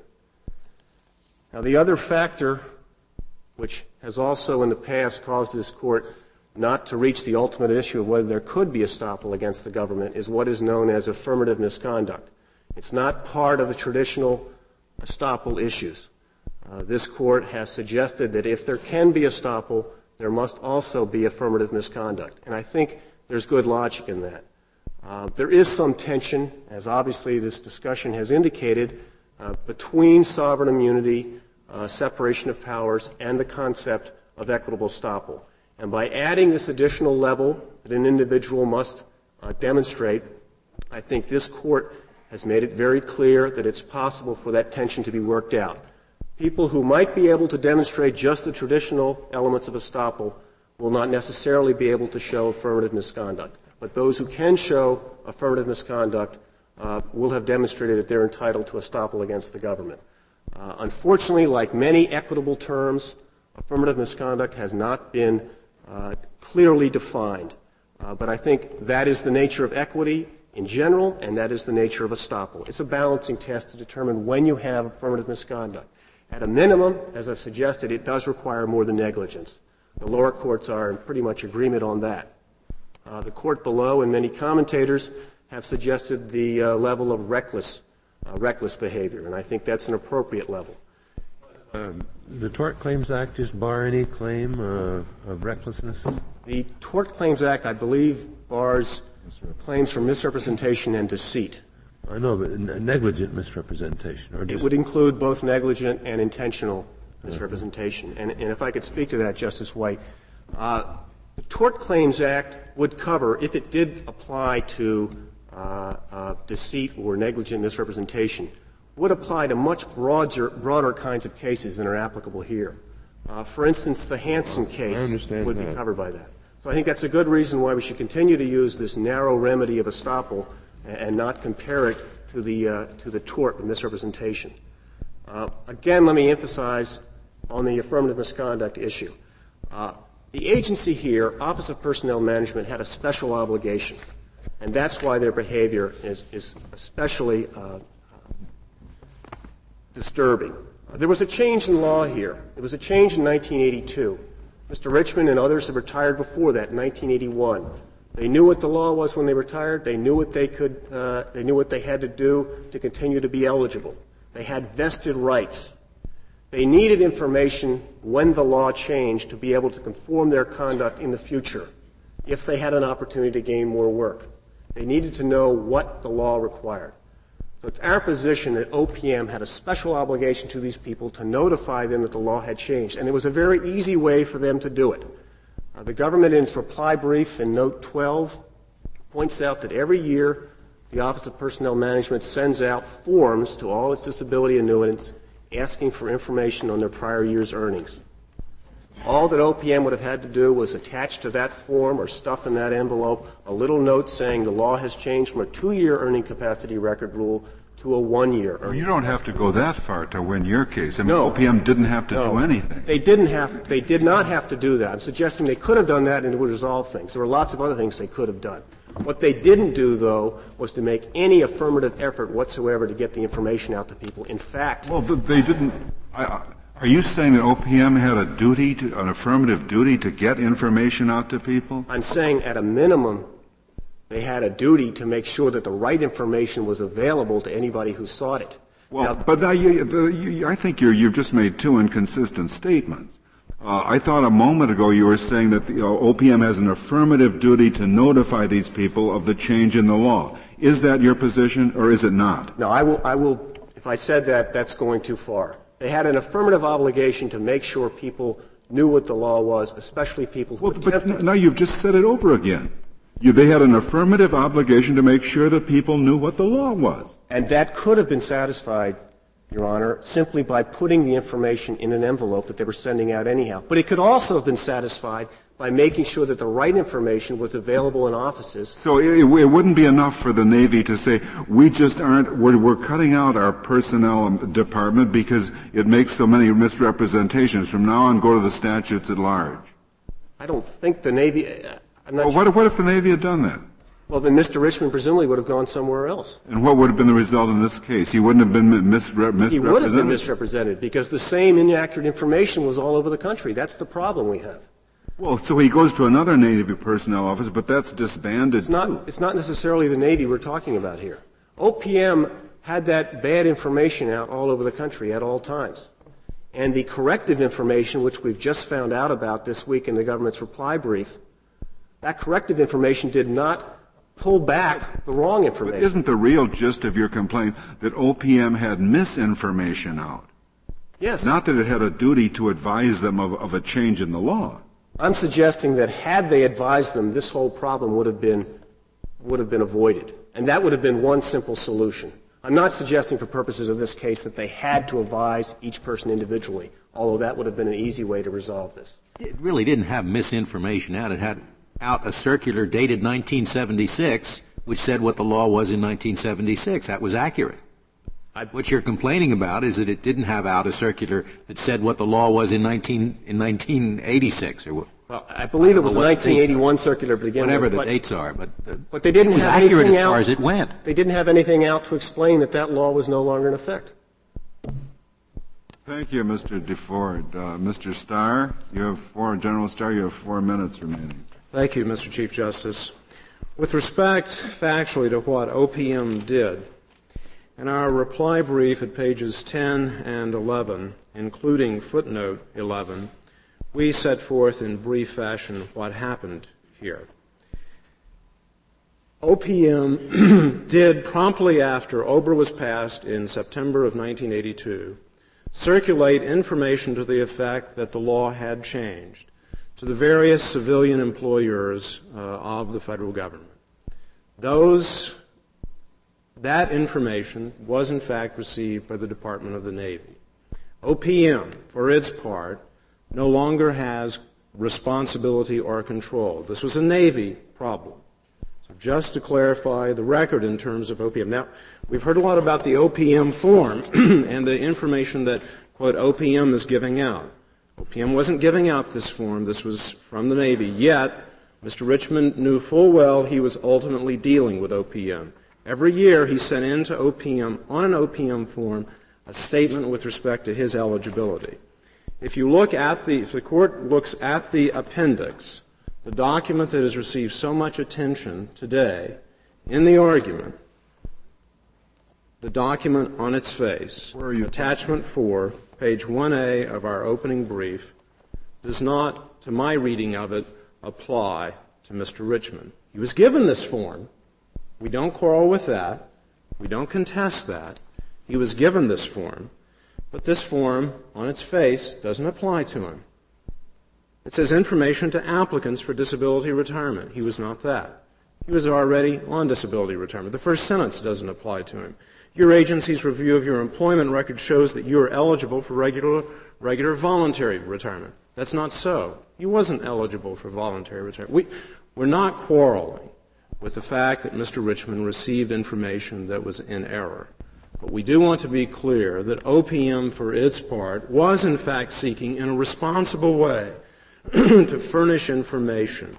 Now, the other factor, which has also in the past caused this Court not to reach the ultimate issue of whether there could be estoppel against the government, is what is known as affirmative misconduct. It's not part of the traditional estoppel issues. This Court has suggested that if there can be estoppel, there must also be affirmative misconduct. And I think there's good logic in that. There is some tension, as obviously this discussion has indicated, between sovereign immunity, separation of powers, and the concept of equitable estoppel. And by adding this additional level that an individual must demonstrate, I think this Court has made it very clear that it's possible for that tension to be worked out. People who might be able to demonstrate just the traditional elements of estoppel will not necessarily be able to show affirmative misconduct. But those who can show affirmative misconduct will have demonstrated that they're entitled to estoppel against the government. Unfortunately, like many equitable terms, affirmative misconduct has not been clearly defined. But I think that is the nature of equity in general, and that is the nature of estoppel. It's a balancing test to determine when you have affirmative misconduct. At a minimum, as I've suggested, it does require more than negligence. The lower courts are in pretty much agreement on that. The court below and many commentators have suggested the level of reckless behavior, and I think that's an appropriate level. The Tort Claims Act just bar any claim of recklessness? The Tort Claims Act, I believe, bars claims for misrepresentation and deceit. I know, but negligent misrepresentation. Or it would include both negligent and intentional misrepresentation. And if I could speak to that, Justice White, the Tort Claims Act would cover, if it did apply to deceit or negligent misrepresentation, would apply to much broader kinds of cases than are applicable here. For instance, the Hansen case would be covered by that. So I think that's a good reason why we should continue to use this narrow remedy of estoppel and not compare it to the tort of misrepresentation. Again, let me emphasize on the affirmative misconduct issue. The agency here, Office of Personnel Management, had a special obligation, and that's why their behavior is especially disturbing. There was a change in law here. It was a change in 1982. Mr. Richmond and others had retired before that in 1981. They knew what the law was when they retired. They knew what they knew what they had to do to continue to be eligible. They had vested rights. They needed information when the law changed to be able to conform their conduct in the future if they had an opportunity to gain more work. They needed to know what the law required. So it's our position that OPM had a special obligation to these people to notify them that the law had changed. And it was a very easy way for them to do it. The government, in its reply brief in Note 12, points out that every year the Office of Personnel Management sends out forms to all its disability annuitants asking for information on their prior year's earnings. All that OPM would have had to do was attach to that form or stuff in that envelope a little note saying the law has changed from a 2-year earning capacity record rule to a 1-year earning. Well, you don't have to go that far to win your case. I mean, no. OPM didn't have to do anything. They did not have to do that. I'm suggesting they could have done that and it would resolve things. There were lots of other things they could have done. What they didn't do, though, was to make any affirmative effort whatsoever to get the information out to people. In fact, well, they didn't. Are you saying that OPM had a duty, an affirmative duty, to get information out to people? I'm saying, at a minimum, they had a duty to make sure that the right information was available to anybody who sought it. Well, but now I think you've just made two inconsistent statements. I thought a moment ago you were saying that the OPM has an affirmative duty to notify these people of the change in the law. Is that your position, or is it not? No, I will. If I said that, that's going too far. They had an affirmative obligation to make sure people knew what the law was, especially people who attempted. But now you've just said it over again. They had an affirmative obligation to make sure that people knew what the law was. And that could have been satisfied, Your Honor, simply by putting the information in an envelope that they were sending out anyhow. But it could also have been satisfied by making sure that the right information was available in offices. So it wouldn't be enough for the Navy to say, we're cutting out our personnel department because it makes so many misrepresentations. From now on, go to the statutes at large. I don't think the Navy... What if the Navy had done that? Well, then Mr. Richmond presumably would have gone somewhere else. And what would have been the result in this case? He wouldn't have been misrepresented? He would have been misrepresented because the same inaccurate information was all over the country. That's the problem we have. Well, so he goes to another Navy personnel office, but that's disbanded It's not necessarily the Navy we're talking about here. OPM had that bad information out all over the country at all times. And the corrective information, which we've just found out about this week in the government's reply brief, that corrective information did not pull back the wrong information. But isn't the real gist of your complaint that OPM had misinformation out? Yes. Not that it had a duty to advise them of a change in the law. I'm suggesting that had they advised them, this whole problem would have been avoided. And that would have been one simple solution. I'm not suggesting for purposes of this case that they had to advise each person individually, although that would have been an easy way to resolve this. It really didn't have misinformation out. It had out a circular dated 1976 which said what the law was in 1976. That was accurate. What you're complaining about is that it didn't have out a circular that said what the law was in 1986. Or well, I believe it was a 1981 circular to begin whatever with. Whatever the dates are, but they didn't it was have accurate anything as far out, as it went. They didn't have anything out to explain that law was no longer in effect. Thank you, Mr. DeFord. Mr. Starr, General Starr, you have 4 minutes remaining. Thank you, Mr. Chief Justice. With respect, factually, to what OPM did, in our reply brief at pages 10 and 11, including footnote 11, we set forth in brief fashion what happened here. OPM did, promptly after OBRA was passed in September of 1982, circulate information to the effect that the law had changed to the various civilian employers of the federal government. That information was in fact received by the Department of the Navy. OPM, for its part, no longer has responsibility or control. This was a Navy problem. So just to clarify the record in terms of OPM. Now, we've heard a lot about the OPM form and the information that, quote, OPM is giving out. OPM wasn't giving out this form. This was from the Navy. Yet, Mr. Richmond knew full well he was ultimately dealing with OPM. Every year he sent in to OPM, on an OPM form, a statement with respect to his eligibility. If the court looks at the appendix, the document that has received so much attention today in the argument, the document on its face, attachment 4, page 1A of our opening brief, does not, to my reading of it, apply to Mr. Richmond. He was given this form. We don't quarrel with that. We don't contest that. He was given this form, but this form, on its face, doesn't apply to him. It says information to applicants for disability retirement. He was not that. He was already on disability retirement. The first sentence doesn't apply to him. Your agency's review of your employment record shows that you are eligible for regular voluntary retirement. That's not so. He wasn't eligible for voluntary retirement. We're not quarreling with the fact that Mr. Richmond received information that was in error. But we do want to be clear that OPM, for its part, was in fact seeking in a responsible way to furnish information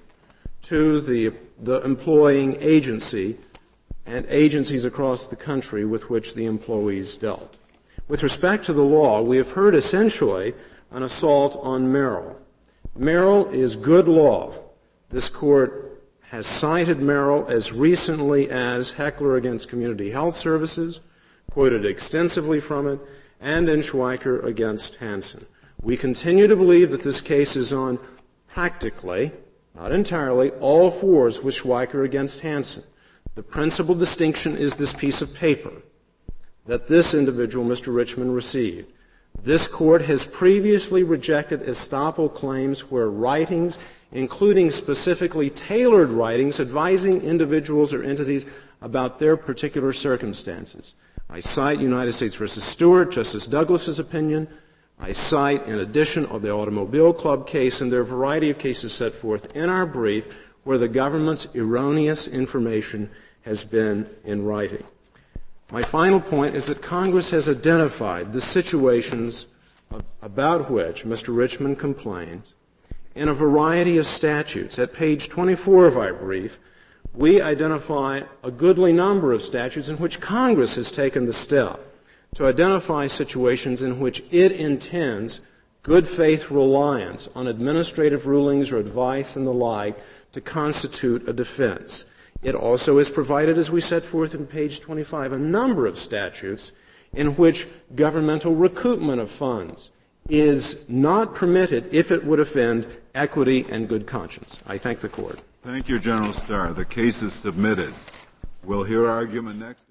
to the employing agency and agencies across the country with which the employees dealt. With respect to the law, we have heard essentially an assault on Merrill. Merrill is good law. This court has cited Merrill as recently as Heckler against Community Health Services, quoted extensively from it, and in Schweiker against Hansen. We continue to believe that this case is on practically, not entirely, all fours with Schweiker against Hansen. The principal distinction is this piece of paper that this individual, Mr. Richmond, received. This court has previously rejected estoppel claims where writings, including specifically tailored writings, advising individuals or entities about their particular circumstances. I cite United States v. Stewart, Justice Douglas's opinion. I cite, in addition, of the Automobile Club case, and there are a variety of cases set forth in our brief where the government's erroneous information has been in writing. My final point is that Congress has identified the situations about which Mr. Richmond complains in a variety of statutes. At page 24 of our brief, we identify a goodly number of statutes in which Congress has taken the step to identify situations in which it intends good faith reliance on administrative rulings or advice and the like to constitute a defense. It also has provided, as we set forth in page 25, a number of statutes in which governmental recoupment of funds is not permitted if it would offend equity and good conscience. I thank the Court. Thank you, General Starr. The case is submitted. We'll hear argument next.